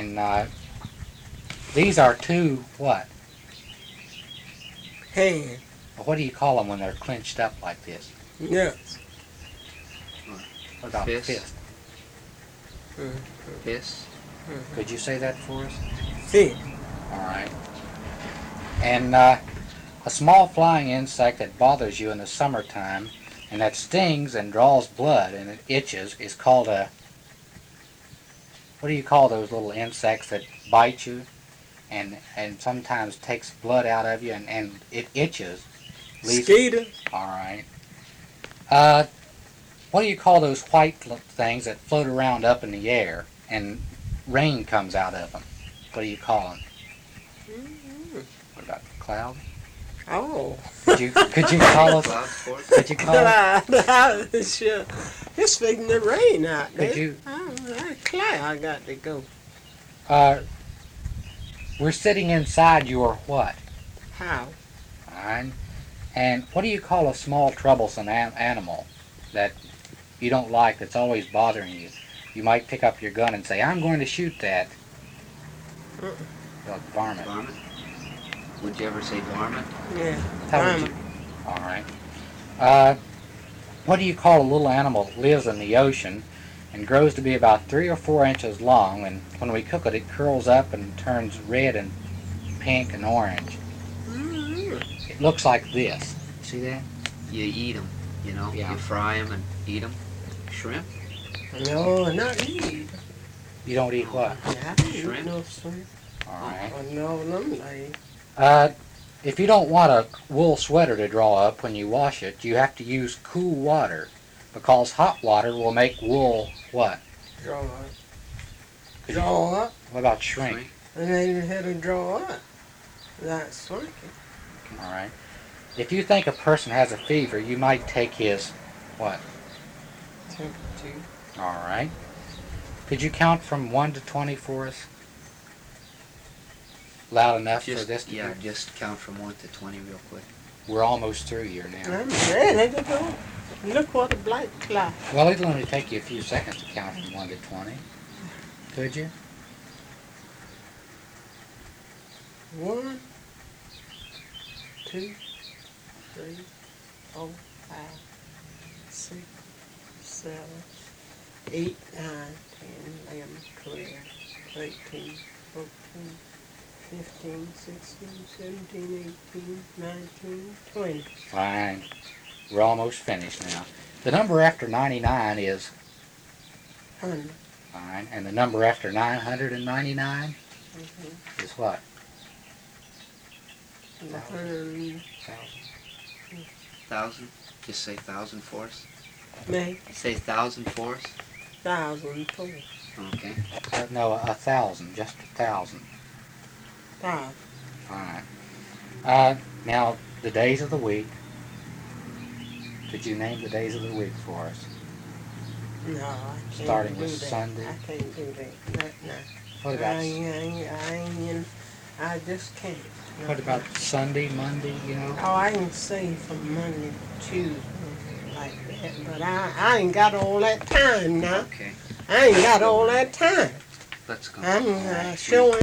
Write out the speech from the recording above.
And these are two what? Hand. What do you call them when they're clenched up like this? Nuts. What about Fist. fist? Fist. Could you say that for us? Fist. All right. And a small flying insect that bothers you in the summertime and that stings and draws blood and it itches is called a... What do you call those little insects that bite you and sometimes takes blood out of you and it itches? Mosquito. All right. What do you call those white things that float around up in the air and rain comes out of them? What do you call them? What about cloud? Oh. Could you call us? Cloud sport. Could you call us? Sure. It's fixing to rain out there. Could you? That cloud got to go. We're sitting inside your what? How? Fine. And what do you call a small troublesome animal that you don't like, that's always bothering you? You might pick up your gun and say, I'm going to shoot that. Like varmint. Varmint. Would you ever say varmint? Yeah. How would you? All right. What do you call a little animal that lives in the ocean and grows to be about 3 or 4 inches long, and when we cook it, it curls up and turns red and pink and orange? It looks like this. See that? You eat them, you know? Yeah. You fry them and eat them. Shrimp? No, not eat. You don't eat what? I don't eat Shrimp? no shrimp. All right. No, them like. If you don't want a wool sweater to draw up when you wash it, you have to use cool water, because hot water will make wool what? Draw up. Draw up. What about shrink? And then you had to draw up. That's shrinking. All right. If you think a person has a fever, you might take his what? Temperature. All right. Could you count from 1 to 20 for us? Loud enough for this to Yeah, be? just count from 1 to 20 real quick. We're almost through here now. I'm ready to go. Look what a black cloud. Well, it'll only take you a few seconds to count from 1 to 20. Could you? 1, 2, 3, 4, 5, 6, 7, 8, 9, 10, 11, 12, 13, 14, 15, 16, 17, 18, 19, 20. Fine. We're almost finished now. The number after 99 is 100. fine, and the number after 999 is what? 100. 1,000? Just say 1,000 for us. May. Say 1,000 for us. 1,004. Okay. No, 1,000, just 1,000. 1,000. Fine. Now, the days of the week. Could you name the days of the week for us? No, I can't Starting do with that. Sunday? I can't do that. No. What about I just can't. No. what about Sunday, Monday, you know? Oh, I can say from Monday to Tuesday like that, but I ain't got all that time now. Okay. I ain't got all that time. Let's go. I'm showing